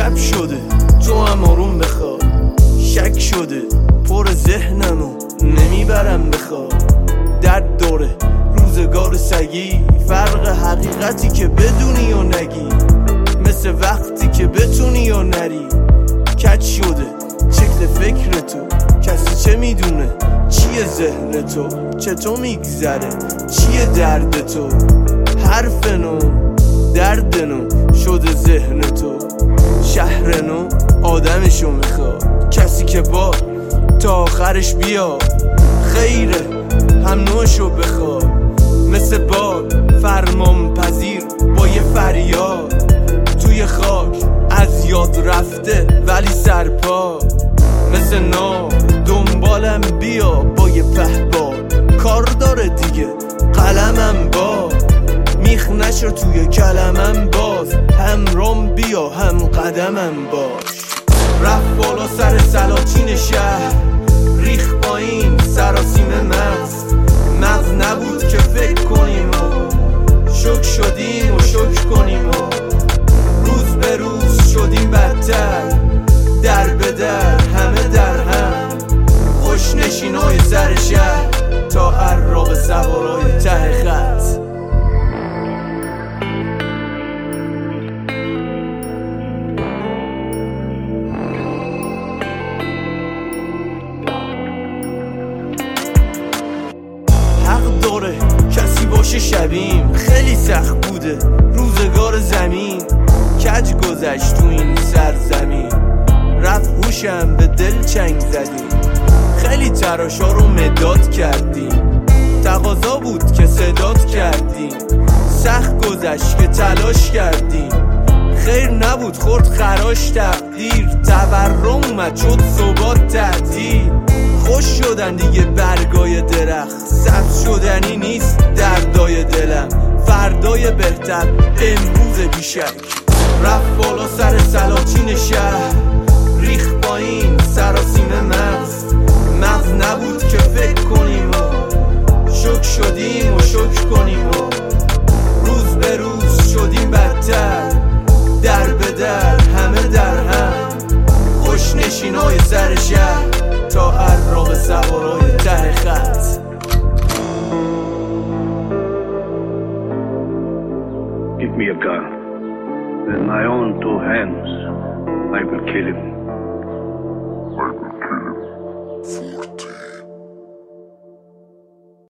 شب شده تو هم آروم بخواب، شک شده پر ذهنمو نمیبرم بخواب. درد داره روزگار سگی، فرق حقیقتی که بدونی و نگی، مثل وقتی که بتونی و نری. کج شده شکل فکر تو، کسی چه میدونه چیه ذهن تو، چطور میگذره چیه درد تو. حرف نو درد نو شده ذهن تو، شهر نو آدمشو میخواد، کسی که با تا آخرش بیا. خیره هم نوشو بخواد، مثل باد فرمان پذیر با یه فریاد. توی خاک از یاد رفته ولی سرپا، مثل نار دنبالم بیا با یه پهباد. کار داره دیگه قلمم با میخ نشو توی کلمم باز، هم رام بیا هم قدمم باش. رفت بالا سر سلاطین شهر، ریخ پایین سراسیمه مغز نبود که فکر کنیم و شک شدیم و شک کنیم و روز به روز شدیم بدتر، در به در همه در هم. خوش نشینای سر شهر تا عراق سوارای ته خط. کسی باشه شبیم، خیلی سخت بوده روزگار زمین. کج گذشت تو این سرزمین، رفت هوشم به دل چنگ زدیم. خیلی تراشا رو مداد کردیم، تقاضا بود که صدات کردیم. سخت گذشت که تلاش کردیم، خیر نبود خورد خراش تقدیر. تورم اومد شد ثبات تعطیل، خوش شدن دیگه برگای درخت. سبز شدنی نیست دردای دلم، فردای بهتر امروز بیشک. رفت بالا سر سلاطین شهر، ریخ پایین سراسیمه مغز نبود که فکر کنیم و شک شدیم و شک کنیم و روز به روز شدیم بدتر، در به در همه در هم. خوش نشینای سر شهر تا عراق سوارای ته خط. Give me a gun. With my own two hands, I will kill him.